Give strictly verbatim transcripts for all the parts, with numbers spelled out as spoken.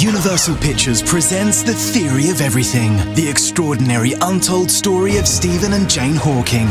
Universal Pictures presents The Theory of Everything, the extraordinary untold story of Stephen and Jane Hawking.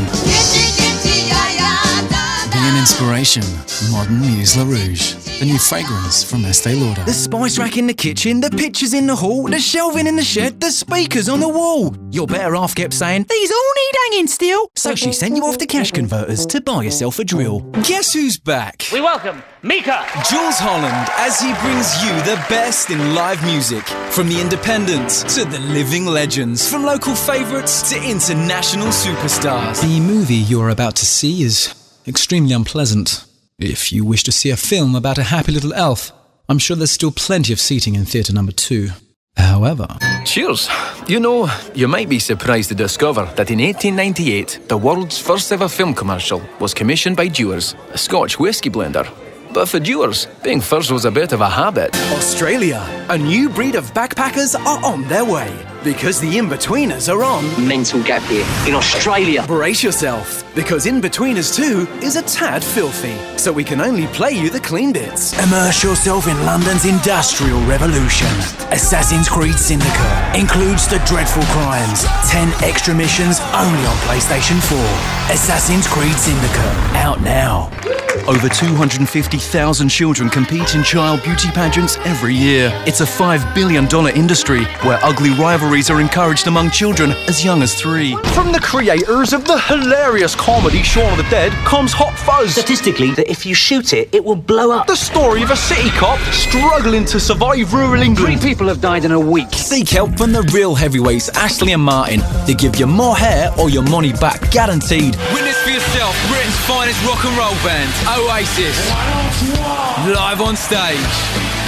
Be an inspiration, modern Muse La Rouge, the new fragrance from Estee Lauder. The spice rack in the kitchen, the pictures in the hall, the shelving in the shed, the speakers on the wall. Your better half kept saying, these all need hanging still. So she sent you off to Cash Converters to buy yourself a drill. Guess who's back? We welcome Mika! Jules Holland, as he brings you the best in live music. From the independents to the living legends. From local favourites to international superstars. The movie you're about to see is extremely unpleasant. If you wish to see a film about a happy little elf, I'm sure there's still plenty of seating in theatre number two. However... Cheers! You know, you might be surprised to discover that in eighteen ninety-eight, the world's first ever film commercial was commissioned by Dewar's, a Scotch whisky blender. But for Dewar's, being first was a bit of a habit. Australia, a new breed of backpackers are on their way. Because the In-Betweeners are on... Mental gap here. In Australia. Brace yourself, because In-Betweeners two is a tad filthy, so we can only play you the clean bits. Immerse yourself in London's industrial revolution. Assassin's Creed Syndicate includes the dreadful crimes, ten extra missions only on PlayStation four. Assassin's Creed Syndicate, out now. Over two hundred fifty thousand children compete in child beauty pageants every year. It's a five billion dollars industry where ugly rivalries are encouraged among children as young as three. From the creators of the hilarious comedy Shaun of the Dead comes Hot Fuzz. Statistically, that if you shoot it, it will blow up. The story of a city cop struggling to survive rural England. Three people have died in a week. Seek help from the real heavyweights, Ashley and Martin. They give you more hair or your money back, guaranteed. Witness for yourself, Britain's finest rock and roll band, Oasis. Live on stage.